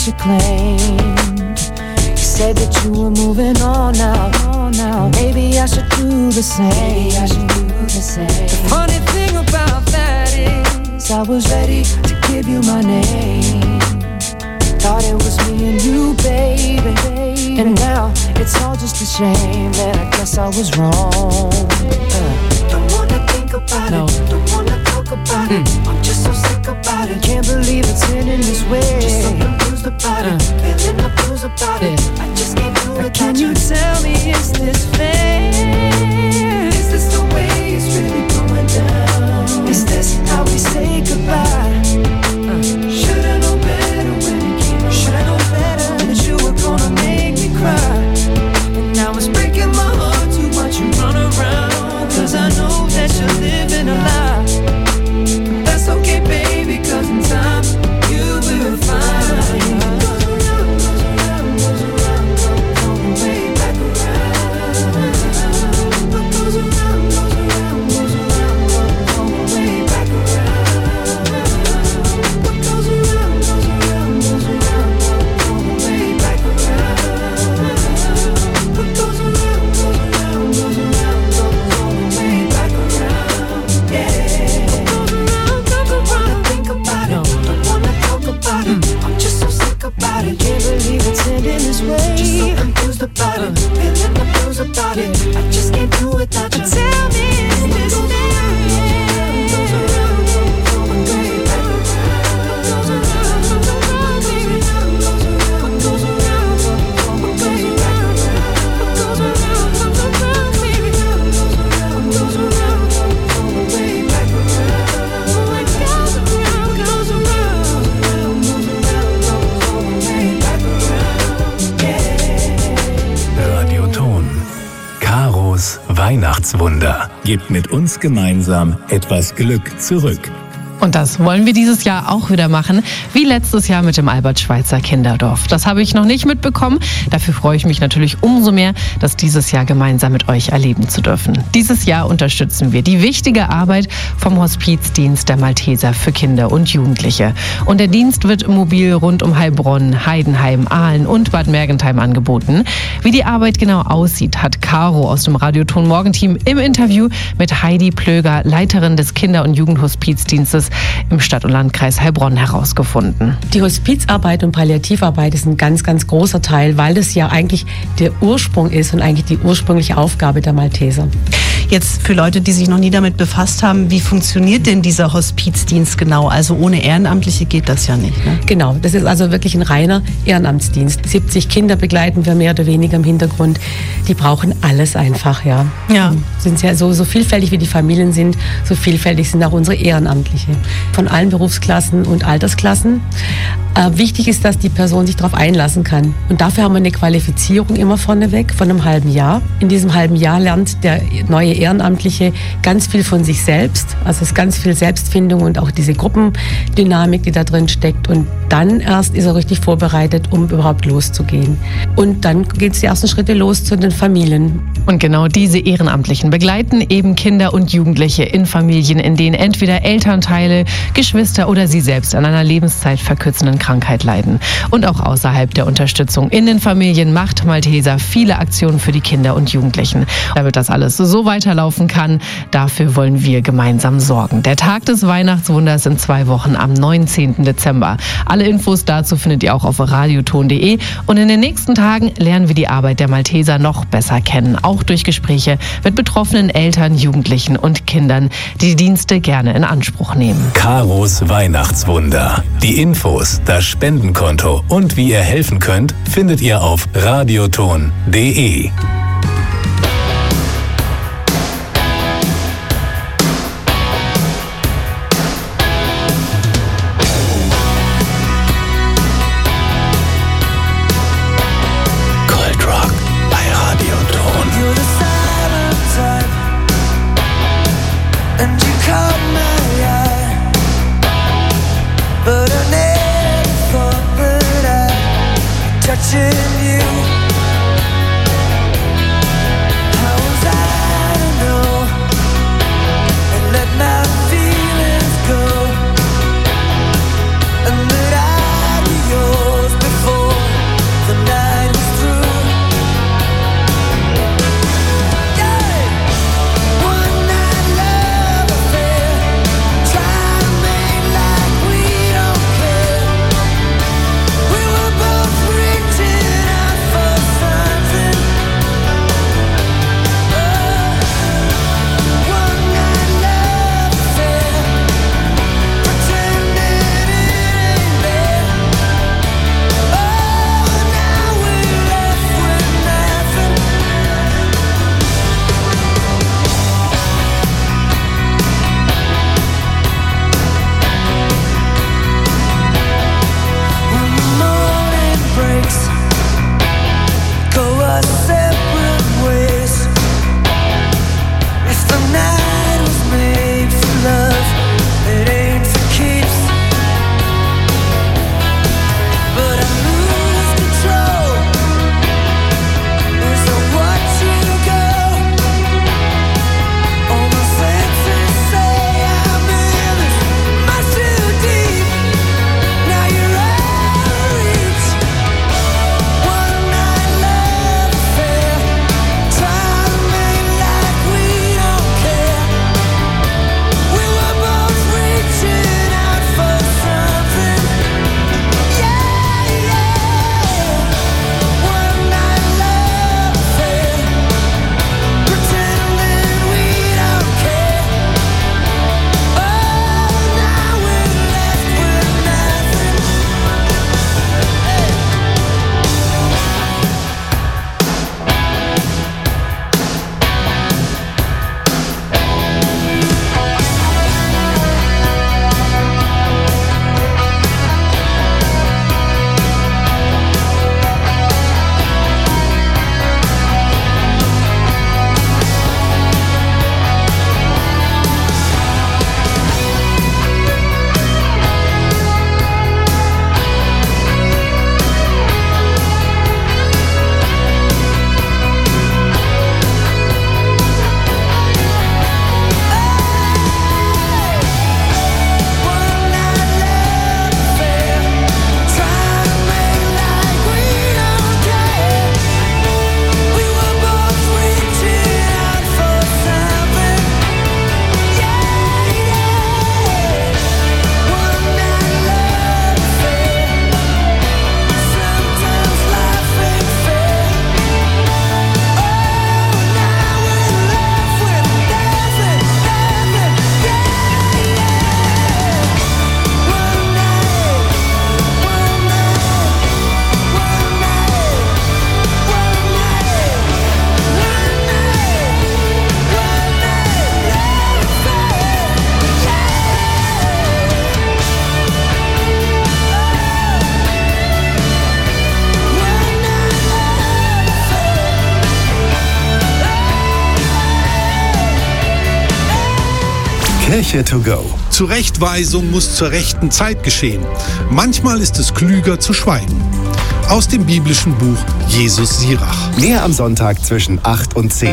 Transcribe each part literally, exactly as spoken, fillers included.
what you claimed. You said that you were moving on now, on now. Maybe I should do the same. Maybe I should do the same. The funny thing about that is I was ready to give you my name. Thought it was me and you, baby, baby. And now it's all just a shame, and I guess I was wrong. uh. Don't wanna think about no. it, don't wanna talk about mm. it. I'm just so sick about it. Can't believe it's ending this way. Just so confused about uh. it, feeling the blues about yeah. it. I just can't do it. Can you tell me, is this fair? Is this the way it's really going down? Is this how we say goodbye? uh. Should've known better when it came around. Should've known better that you were gonna make me cry. And now it's breaking my heart to watch you run around. Cause I know that you're living a lie. That's okay, baby, cause in time you will find. Goes around, goes around, goes around, goes all the way back around. What goes around, goes around, goes around, goes all the way back around. What goes around, goes around, goes around, goes all the way back around. What goes around, goes around, goes around, goes all the way back around. Yeah. What goes around, goes around. Think about it, don't wanna talk about it. I'm just so sick about it. Can't believe it's ending this way. Just so confused about it, feeling the blues about it. I just can't do it without you. Tell me, is this fair? Goes around, goes all the way back around. Goes around, goes around, baby. Goes around, goes around, goes all the way back around. Goes around, goes around, baby. Goes around, goes around, goes all the way back around. It goes around, goes around, goes around, goes all the way back around. Yeah. Radioton. Karos Weihnachtswunder. Gibt mit uns gemeinsam etwas Glück zurück. Und das wollen wir dieses Jahr auch wieder machen, wie letztes Jahr mit dem Albert-Schweitzer Kinderdorf. Das habe ich noch nicht mitbekommen. Dafür freue ich mich natürlich umso mehr, das dieses Jahr gemeinsam mit euch erleben zu dürfen. Dieses Jahr unterstützen wir die wichtige Arbeit vom Hospizdienst der Malteser für Kinder und Jugendliche. Und der Dienst wird mobil rund um Heilbronn, Heidenheim, Aalen und Bad Mergentheim angeboten. Wie die Arbeit genau aussieht, hat Caro aus dem Radioton Morgenteam im Interview mit Heidi Plöger, Leiterin des Kinder- und Jugendhospizdienstes im Stadt- und Landkreis Heilbronn, herausgefunden. Die Hospizarbeit und Palliativarbeit ist ein ganz, ganz großer Teil, weil das ja eigentlich der Ursprung ist und eigentlich die ursprüngliche Aufgabe der Malteser. Jetzt für Leute, die sich noch nie damit befasst haben, wie funktioniert denn dieser Hospizdienst genau? Also ohne Ehrenamtliche geht das ja nicht, ne? Genau, das ist also wirklich ein reiner Ehrenamtsdienst. siebzig Kinder begleiten wir mehr oder weniger im Hintergrund. Die brauchen alles einfach, ja. Ja. Sind ja so, so vielfältig wie die Familien sind, so vielfältig sind auch unsere Ehrenamtliche. Von allen Berufsklassen und Altersklassen. Äh, wichtig ist, dass die Person sich darauf einlassen kann. Und dafür haben wir eine Qualifizierung immer vorneweg von einem halben Jahr. In diesem halben Jahr lernt der neue Ehrenamtliche ganz viel von sich selbst. Also es ist ganz viel Selbstfindung und auch diese Gruppendynamik, die da drin steckt. Und dann erst ist er richtig vorbereitet, um überhaupt loszugehen. Und dann geht es die ersten Schritte los zu den Familien. Und genau diese Ehrenamtlichen begleiten eben Kinder und Jugendliche in Familien, in denen entweder Elternteile, Geschwister oder sie selbst an einer lebenszeitverkürzenden Krankheit leiden. Und auch außerhalb der Unterstützung in den Familien macht Malteser viele Aktionen für die Kinder und Jugendlichen. Damit das alles so weiterlaufen kann, dafür wollen wir gemeinsam sorgen. Der Tag des Weihnachtswunders in zwei Wochen am neunzehnten Dezember. Alle Infos dazu findet ihr auch auf radioton punkt de. Und in den nächsten Tagen lernen wir die Arbeit der Malteser noch besser kennen. Auch durch Gespräche mit betroffenen Eltern, Jugendlichen und Kindern, die die Dienste gerne in Anspruch nehmen. Karos Weihnachtswunder. Die Infos, das Spendenkonto und wie ihr helfen könnt, findet ihr auf radioton punkt de. Touching you Kirche to go. Zurechtweisung muss zur rechten Zeit geschehen. Manchmal ist es klüger zu schweigen. Aus dem biblischen Buch Jesus Sirach. Mehr am Sonntag zwischen acht und zehn.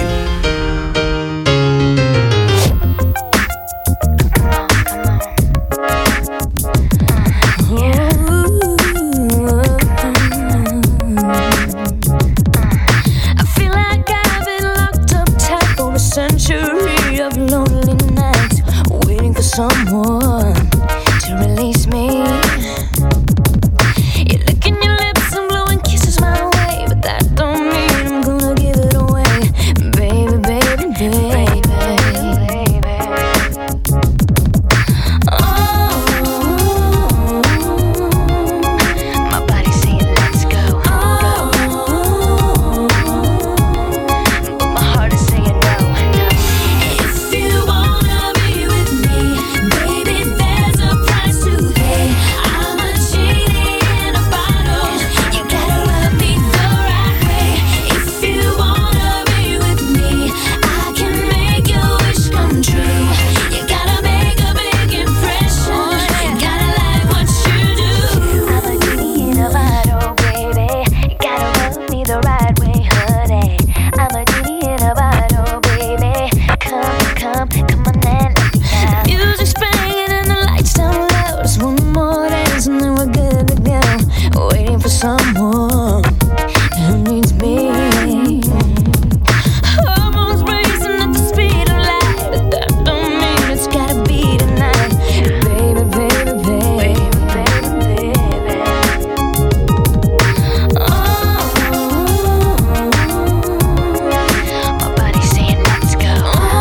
Someone to release me. You're licking your lips and blowing kisses my way, but that don't mean I'm gonna give it away, baby, baby, baby, baby. Oh, my body's saying let's go, go. But my heart is saying no, no. If you wanna be with me, baby, there's a price to pay. I'm a genie in a bottle. You gotta love me the right way. If you wanna be with me, I can make your wish come true. You gotta make a big impression. You gotta like what you do. I'm a genie in a bottle, baby. You gotta love me the right way, honey. I'm a genie in a bottle, baby. Come, come, come on and let me out. Music's playing and the lights down low. Just one more dance and then we're good to go. Waiting for someone who needs me. Hormones racing at the speed of light, but that don't mean it's gotta be tonight. Baby, baby, baby, baby, baby. Oh, my body's saying let's go.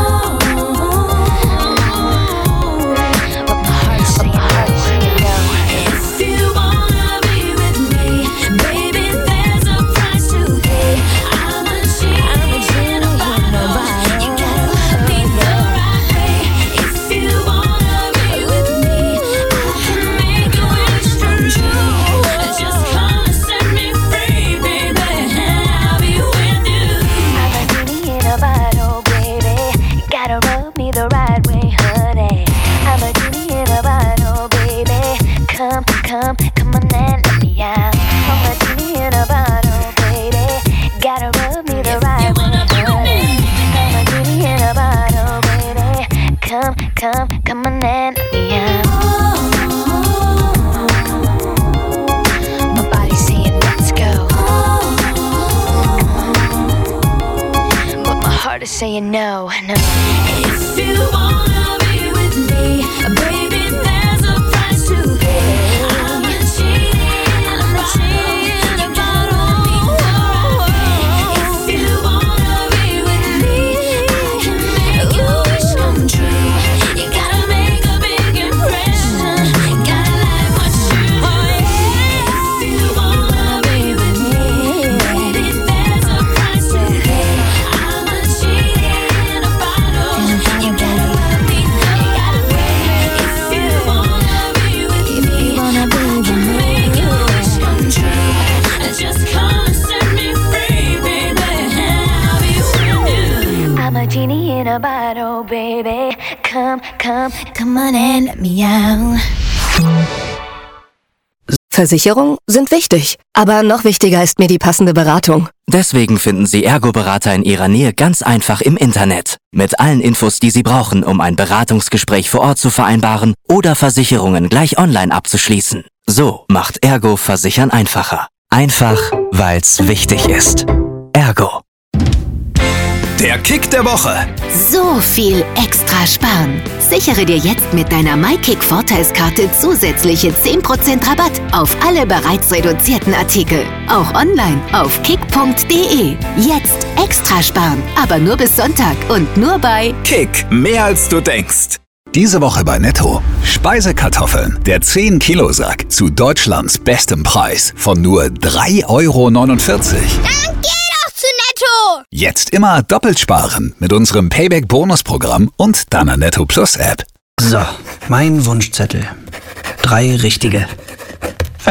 But my heart's saying no. If you wanna be with me, baby, there's a price to pay. I'm a genie in a bottle. You gotta love me the right way. If you wanna be with me, I can make your wish come true. Just come and set me free, baby, and I'll be with you. I'm a genie in a bottle, baby. You gotta rub me the right way, honey. I'm a genie in a bottle, baby. Come, come, come on and let me out. I'm a genie in a bottle, baby. Gotta rub me the right way, honey. I'm a genie in a bottle, baby. Come, come, come on and let me out. My body's saying let's go, but my heart is saying no, no. If you wanna be with me, baby, there's a price to pay. I'm a genie, I'm a genie in a bottle. If you wanna be with me, I can make your wish come true. You gotta make a big impression. Gotta like what you do. If you wanna be with me, baby, there's a price to pay. I'm a genie in a bottle. You gotta love me the right way. If you wanna be with me, I can make your wish come true. Just come and set me free, baby, and I'll be with you. I'm a genie in a bottle, baby. Come, come, come on and let me out. Versicherungen sind wichtig, aber noch wichtiger ist mir die passende Beratung. Deswegen finden Sie Ergo-Berater in Ihrer Nähe ganz einfach im Internet. Mit allen Infos, die Sie brauchen, um ein Beratungsgespräch vor Ort zu vereinbaren oder Versicherungen gleich online abzuschließen. So macht Ergo Versichern einfacher. Einfach, weil's wichtig ist. Ergo. Der Kick der Woche. So viel extra sparen. Sichere dir jetzt mit deiner MyKick-Vorteilskarte zusätzliche zehn Prozent Rabatt auf alle bereits reduzierten Artikel. Auch online auf kick punkt de. Jetzt extra sparen, aber nur bis Sonntag und nur bei Kick, mehr als du denkst. Diese Woche bei Netto. Speisekartoffeln, der zehn Kilo Sack zu Deutschlands bestem Preis von nur drei Euro neunundvierzig. Dann geh doch zu Netto! Jetzt immer doppelt sparen mit unserem Payback-Bonus-Programm und deiner Netto Plus App. So, mein Wunschzettel. Drei richtige. Fertig.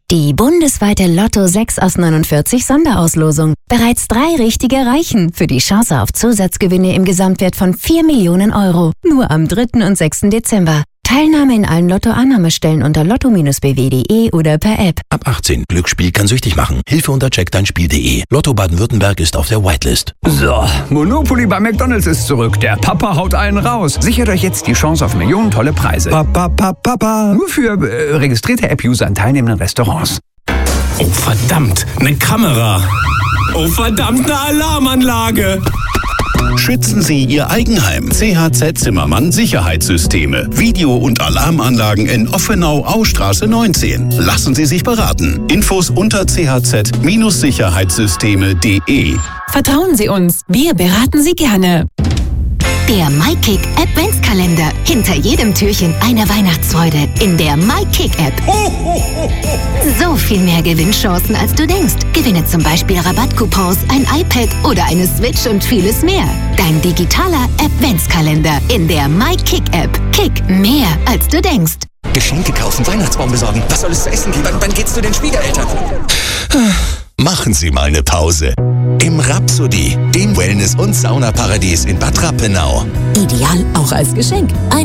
Die bundesweite Lotto sechs aus neunundvierzig Sonderauslosung. Bereits drei Richtige reichen für die Chance auf Zusatzgewinne im Gesamtwert von vier Millionen Euro. Nur am dritten und sechsten Dezember. Teilnahme in allen Lottoannahmestellen unter lotto Bindestrich b w punkt de oder per App. Ab achtzehn. Glücksspiel kann süchtig machen. Hilfe unter check dein spiel punkt de. Lotto Baden-Württemberg ist auf der Whitelist. So, Monopoly bei McDonald's ist zurück. Der Papa haut einen raus. Sichert euch jetzt die Chance auf Millionen tolle Preise. Papa, Papa, Papa. Nur für äh, registrierte App-User an teilnehmenden Restaurants. Oh verdammt, eine Kamera. Oh verdammt, eine Alarmanlage. Schützen Sie Ihr Eigenheim. C H Z Zimmermann Sicherheitssysteme. Video- und Alarmanlagen in Offenau-Austraße neunzehn. Lassen Sie sich beraten. Infos unter c h z Sicherheitssysteme punkt de. Vertrauen Sie uns, wir beraten Sie gerne. Der MyKick Adventskalender. Hinter jedem Türchen eine Weihnachtsfreude in der MyKick-App. So viel mehr Gewinnchancen, als du denkst. Gewinne zum Beispiel Rabattcoupons, ein iPad oder eine Switch und vieles mehr. Dein digitaler Adventskalender in der MyKick-App. Kick, mehr als du denkst. Geschenke kaufen, Weihnachtsbaum besorgen. Was soll es zu essen geben? Wann, wann geht's zu den Schwiegereltern? Machen Sie mal eine Pause. Im Rhapsody, dem Wellness- und Saunaparadies in Bad Rappenau. Ideal auch als Geschenk. Ein